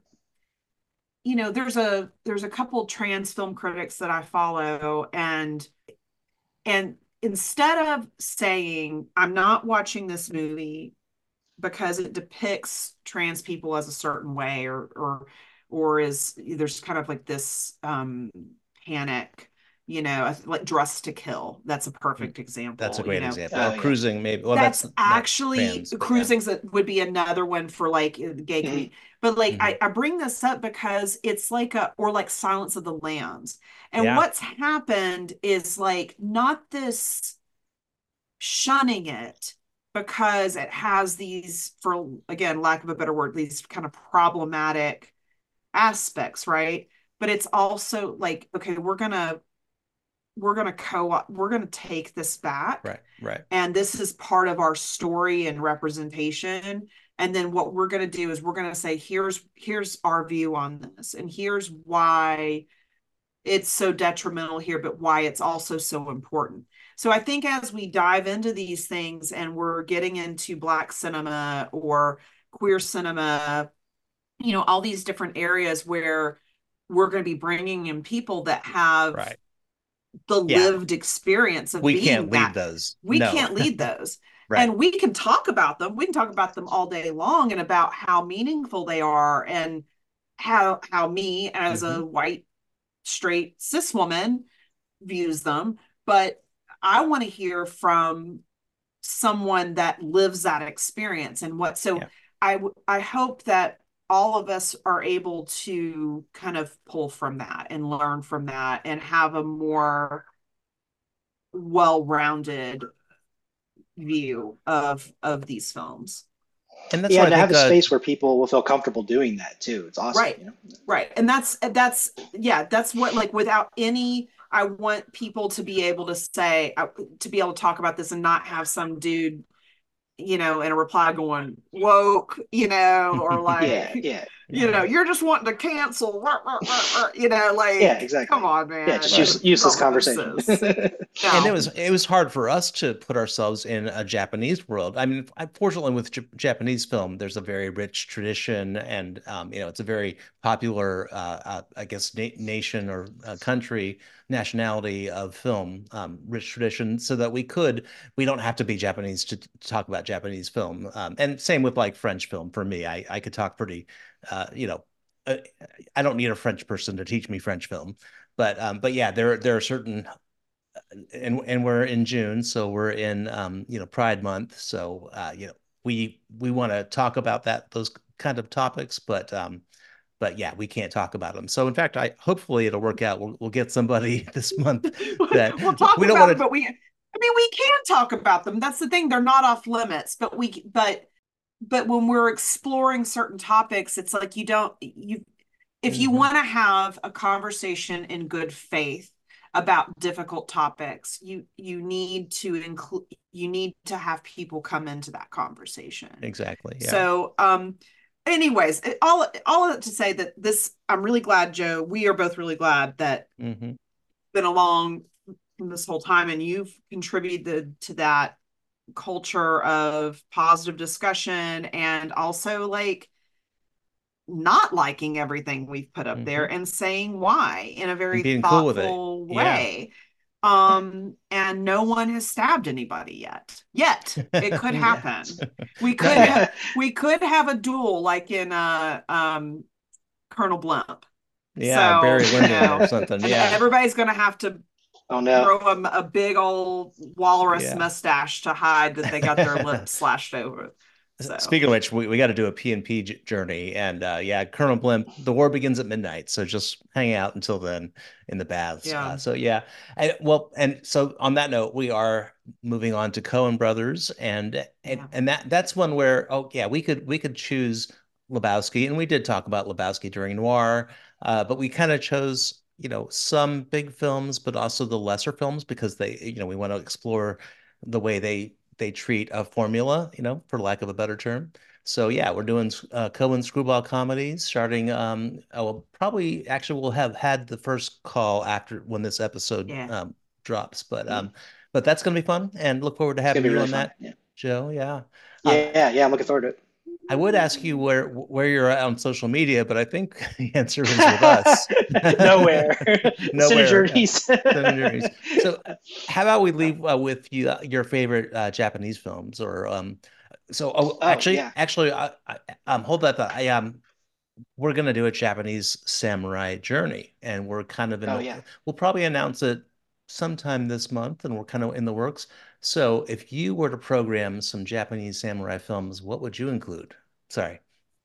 you know, there's a there's a couple trans film critics that I follow, and and instead of saying I'm not watching this movie because it depicts trans people as a certain way, or or or is there's kind of like this um panic, you know, like Dressed to Kill. That's a perfect That's a example, you great know. example. Oh Or yeah. Cruising, maybe. Well, That's that's not actually trans, but yeah. Cruising's that would be another one for like the gay Mhm. community. But like Mhm. I, I bring this up because it's like a or like Silence of the Lambs. And Yeah, what's happened is like not this shunning it because it has these, for again, lack of a better word, these kind of problematic aspects, right? But it's also like, okay, we're gonna we're gonna co we're gonna take this back, right, right. and this is part of our story and representation. And then what we're gonna do is we're gonna say, here's here's our view on this, and here's why it's so detrimental here, but why it's also so important. So I think as we dive into these things and we're getting into Black cinema or queer cinema, you know, all these different areas where we're going to be bringing in people that have Right. the Yeah, lived experience of we being can't lead that. those. We No. can't lead those. Right. And we can talk about them. We can talk about them all day long and about how meaningful they are, and how how me as Hmm. a white straight cis woman views them. But I want to hear from someone that lives that experience. And what so Yeah. I I hope that all of us are able to kind of pull from that and learn from that and have a more well-rounded view of of these films. And that's Yeah, why I and to have think a uh space where people will feel comfortable doing that too. It's awesome, Right. you know. Right. And that's that's yeah, that's what, like, without any, I want people to be able to say, uh, to be able to talk about this and not have some dude, you know, in a reply going woke, you know, or Yeah, like, yeah, you know, yeah. you're just wanting to cancel, rah, rah, rah, rah, you know, yeah, like, come exactly. on, Yeah, man, just Right. use, that's useless not what this conversation. is. And it No. was it was hard for us to put ourselves in a Japanese world. I mean, unfortunately, with J Japanese film, there's a very rich tradition, and um, you know, it's a very popular, uh, uh, I guess, na nation or uh, country nationality of film, um, rich tradition, so that we could we don't have to be Japanese to, to talk about Japanese film. Um, and same with like French film. For me, I I could talk pretty, uh, you know, uh, I don't need a French person to teach me French film. But um, but yeah, there there are certain, and and we're in June, so we're in um, you know, Pride Month, so uh, you know, we we want to talk about that those kind of topics, but um, but yeah, we can't talk about them. So in fact, I hopefully it'll work out. We'll we'll get somebody this month that We'll talk we don't about want them, to. but we, I mean, we can talk about them. That's the thing. They're not off limits, but we, but, but when we're exploring certain topics, it's like you don't, you, if you Mhm. want to have a conversation in good faith about difficult topics, you, you need to include, you need to have people come into that conversation. Exactly. Yeah. So, um, anyways, all, all of it to say that this, I'm really glad, Joe, we are both really glad that Hmm. been along this whole time, and you've contributed to that culture of positive discussion, and also like not liking everything we've put up there Hmm. and saying why in a And very being cool with it. thoughtful Yeah. way. Um, and no one has stabbed anybody yet. Yet. It could Yeah. happen. We Not could yet. ha- we could have a duel like in uh um Colonel Blimp. Yeah, So, Barry you Lyndon or know, something. and Yeah. everybody's gonna have to Oh no. grow a, a big old walrus Yeah. mustache to hide that they got their lips slashed over. So, Speaking of which, we, we got to do a P and P journey. And uh, yeah, Colonel Blimp, the war begins at midnight. So just hang out until then in the baths. yeah, Uh, so yeah. And, well, and so on that note, we are moving on to Coen Brothers. And, and yeah, and that that's one where, oh yeah, we could we could choose Lebowski. And we did talk about Lebowski during Noir. Uh, but we kind of chose, you know, some big films, but also the lesser films because they, you know, we want to explore the way they they treat a formula, you know, for lack of a better term. So yeah, we're doing uh, Coen screwball comedies starting. Um, I will probably actually we'll have had the first call after when this episode yeah. um, drops, but Mhm. um, but that's gonna be fun, and look forward to It's gonna having be you really on fun. that, Yeah. Joe. Yeah. Um, Yeah, yeah, I'm looking forward to I would ask you where where you're at on social media, but I think the answer is with us. it. Nowhere. Cine Nowhere. Yeah. Journeys. Seven journeys. So, how about we leave uh, with you uh, your favorite uh, Japanese films, or um, So, oh, Oh actually, yeah. actually, I, I, um, hold that thought. I um, we're gonna do a Japanese samurai journey, and we're kind of in Oh the. yeah. We'll probably announce it sometime this month, and we're kind of in the works. So, if you were to program some Japanese samurai films, what would you include? Sorry.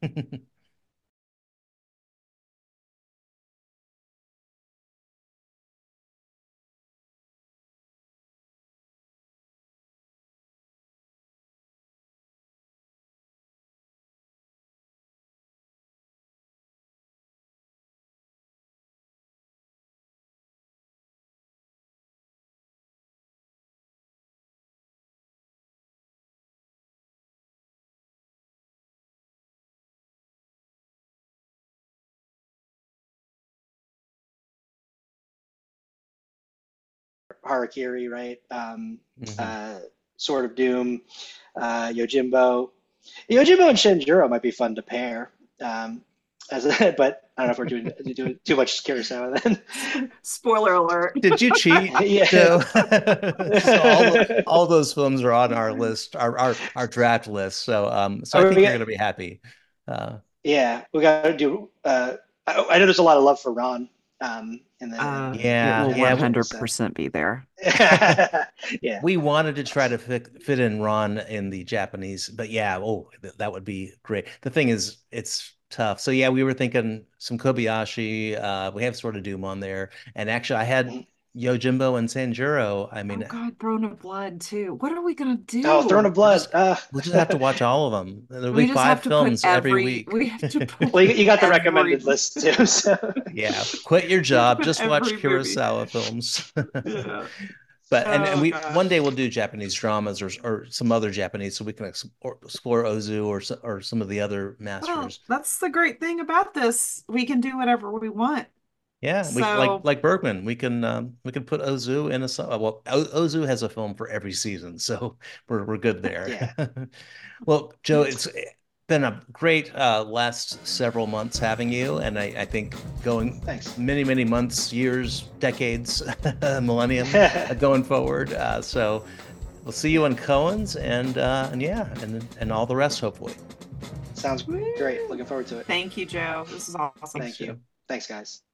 Harakiri, right? Um, Mhm. uh, Sword of Doom, uh, Yojimbo. Yojimbo and Shinjiro might be fun to pair. Um, as a, but I don't know if we're doing, doing too much Kurosawa then. Spoiler alert. Did you cheat, Yeah. Joe? So all all those films are on our list, our our our draft list. So um, so I Oh, we think you're got, gonna be happy. Uh, yeah, we got to do. Uh, I, I know there's a lot of love for Ron um, in the in, Uh, in it yeah, will yeah. Inuyasha. So one hundred percent be there. yeah, We wanted to try to fit, fit in Ron in the Japanese, but yeah, oh, th that would be great. The thing is, it's tough. So yeah, we were thinking some Kobayashi. Uh, we have Sword of Doom on there, and actually, I had Mhm. Yojimbo and Sanjuro. I Oh mean, God, Throne of Blood too. What are we gonna Oh, Throne do? of we'll Blood. just Uh, we'll just have to watch all of them. There'll be We just five have to put films every every, week. we have to put well, you, you got the every, recommended list too. So Yeah, quit your we have to job, put just watch every movie. Kurosawa films. Yeah. But and, and Oh we one day gosh. we'll do Japanese dramas or or some other Japanese, so we can explore, explore Ozu or so- or some of the other Well, masters. that's the great thing about this. We can do whatever we want. Yeah, we like So, like Bergman. We can um, we can put Ozu in a so- well. O- Ozu has a film for every season, so we're we're good there. yeah, Well, Joe, it's been a great uh, last several months having you, and I, I think going thanks. many many months, years, decades, millennium uh, going forward. Uh, so we'll see you Yeah, on Cohen's, and uh, and yeah, and and all the rest hopefully. sounds great. woo. Looking forward to it. Thank you, Joe. This is Thanks, awesome. Thank you. Joe. Thanks, guys.